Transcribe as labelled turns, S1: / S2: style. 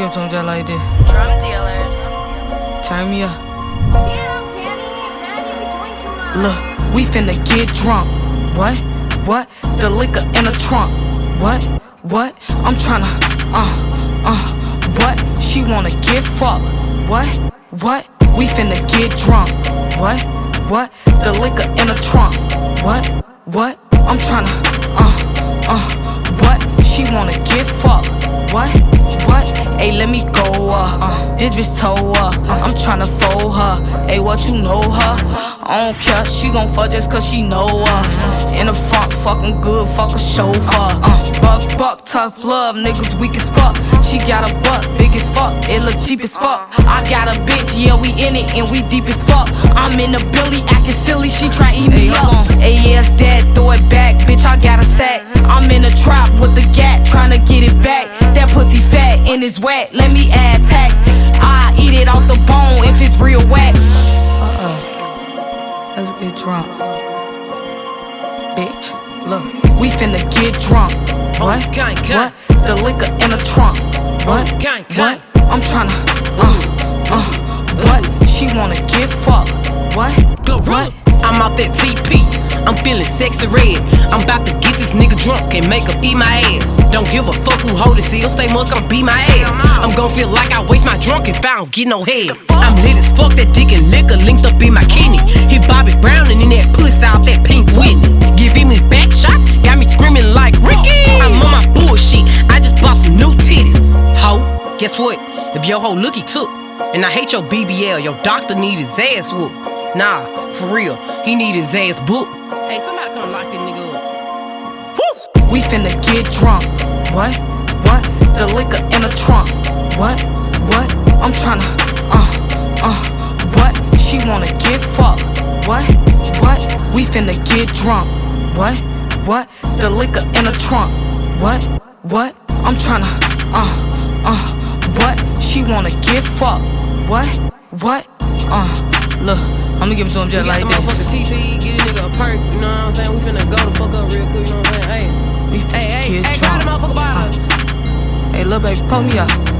S1: give it to him just like this.
S2: Drum dealers.
S1: Turn me up.
S3: Damn, Tammy, man, you be doing too much.
S1: Look, we finna get drunk. What? The liquor in the trunk. What? I'm tryna, what? She wanna get fucked. What? We finna get drunk. What? The liquor in the trunk. What? I'm tryna, what? She wanna get fucked. What? Hey, let me go, this bitch told her, I'm tryna fold her. Hey, what you know her? I don't care, she gon' fuck just cause she know us. In the front, fucking good, fuck a chauffeur. Buck, tough love, niggas weak as fuck. She got a butt, big as fuck, it look cheap as fuck. I got a bitch, yeah, we in it and we deep as fuck. I'm in the Billy, acting silly, she try eat me up. Hey, yes, dad, throw it back, bitch, I got a sack. I'm in the trap with the gat, tryna get it back. That pussy fat and it's wet, let me add tax. I eat it off the bone if it's real wax. Let's get drunk. Bitch, look, we finna get drunk. What? The liquor in the trunk. What? I'm tryna, what? She wanna get fucked. What?
S4: I'm out that TP, I'm feeling sexy red. I'm about to get this nigga drunk and make him eat my ass. Don't give a fuck who hold it, see, stay much gon' beat my ass. I'm gon' feel like I waste my drunk if I don't get no head. I'm lit as fuck, that dick and liquor linked up in my kidney. He Bobby Brown and in that pussy out that pink Whitney. Giving me back shots, got me screaming like Ricky. I'm on my bullshit, I just bought some new titties. Ho, guess what? If your hoe looky took, and I hate your BBL, your doctor need his ass whooped. Nah, for real, he need his ass booked. Hey, somebody come lock this nigga up.
S1: Woo! We finna get drunk. What? The liquor in the trunk. What? I'm tryna, what? She wanna get fucked. What? We finna get drunk. What? The liquor in the trunk. What? I'm tryna, what? She wanna get fucked. What? Look, I'ma give it to him just like this.
S4: Motherfucker TP, get a nigga a perk, you know what I'm saying? We finna go the fuck up real quick, you know what I'm saying?
S1: We finna get
S4: Hey,
S1: drunk.
S4: grab the motherfucker bottle.
S1: Hey, little baby, pull me up.